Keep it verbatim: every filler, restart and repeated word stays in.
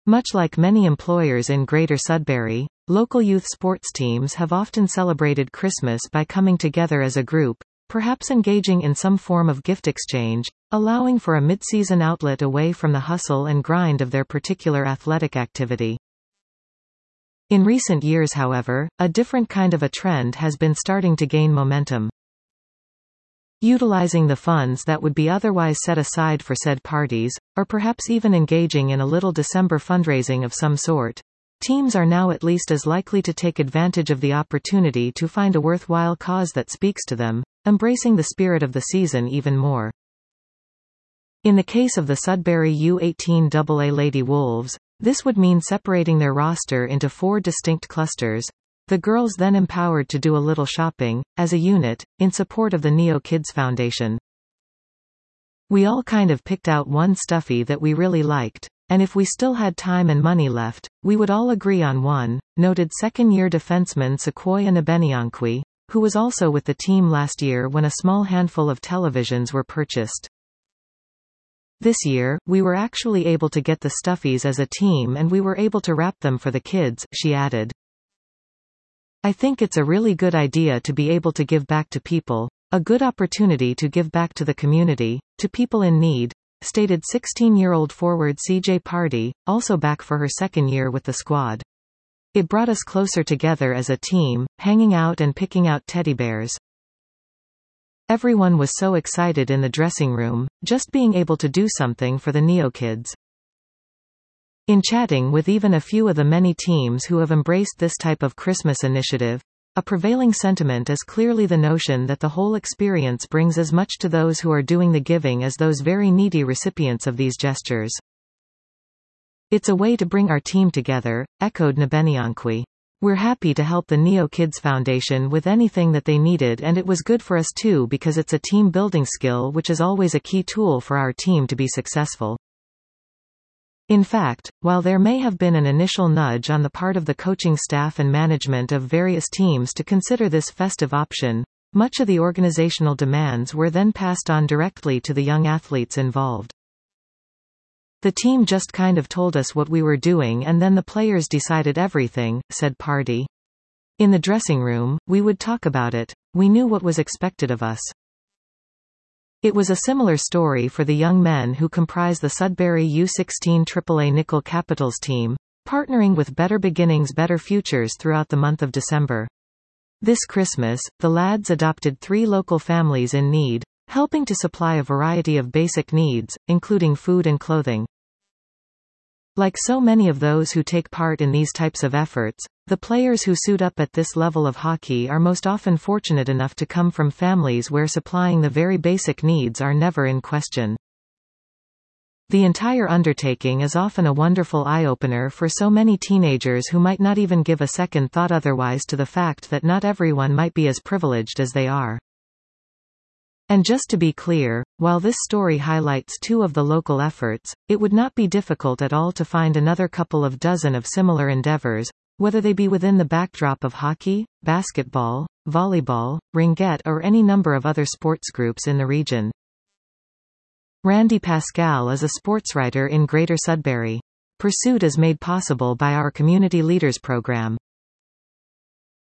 Much like many employers in Greater Sudbury, local youth sports teams have often celebrated Christmas by coming together as a group, perhaps engaging in some form of gift exchange, allowing for a mid-season outlet away from the hustle and grind of their particular athletic activity. In recent years, however, a different kind of a trend has been starting to gain momentum. Utilizing the funds that would be otherwise set aside for said parties, or perhaps even engaging in a little December fundraising of some sort, teams are now at least as likely to take advantage of the opportunity to find a worthwhile cause that speaks to them, embracing the spirit of the season even more. In the case of the Sudbury U eighteen double A Lady Wolves, this would mean separating their roster into four distinct clusters, the girls then empowered to do a little shopping, as a unit, in support of the Neo Kids Foundation. We all kind of picked out one stuffy that we really liked, and if we still had time and money left, we would all agree on one, noted second-year defenseman Sequoia Nabeniankwe, who was also with the team last year when a small handful of televisions were purchased. This year, we were actually able to get the stuffies as a team and we were able to wrap them for the kids, she added. I think it's a really good idea to be able to give back to people, a good opportunity to give back to the community, to people in need, stated sixteen-year-old forward C J Pardee, also back for her second year with the squad. It brought us closer together as a team, hanging out and picking out teddy bears. Everyone was so excited in the dressing room, just being able to do something for the Neo Kids. In chatting with even a few of the many teams who have embraced this type of Christmas initiative, a prevailing sentiment is clearly the notion that the whole experience brings as much to those who are doing the giving as those very needy recipients of these gestures. It's a way to bring our team together, echoed Nabeniankwe. We're happy to help the Neo Kids Foundation with anything that they needed, and it was good for us too because it's a team-building skill which is always a key tool for our team to be successful. In fact, while there may have been an initial nudge on the part of the coaching staff and management of various teams to consider this festive option, much of the organizational demands were then passed on directly to the young athletes involved. The team just kind of told us what we were doing and then the players decided everything, said Pardee. In the dressing room, we would talk about it. We knew what was expected of us. It was a similar story for the young men who comprise the Sudbury U sixteen triple A Nickel Capitals team, partnering with Better Beginnings Better Futures throughout the month of December. This Christmas, the lads adopted three local families in need, helping to supply a variety of basic needs, including food and clothing. Like so many of those who take part in these types of efforts, the players who suit up at this level of hockey are most often fortunate enough to come from families where supplying the very basic needs are never in question. The entire undertaking is often a wonderful eye-opener for so many teenagers who might not even give a second thought otherwise to the fact that not everyone might be as privileged as they are. And just to be clear, while this story highlights two of the local efforts, it would not be difficult at all to find another couple of dozen of similar endeavors, whether they be within the backdrop of hockey, basketball, volleyball, ringette or any number of other sports groups in the region. Randy Pascal is a sportswriter in Greater Sudbury. Pursuit is made possible by our Community Leaders program.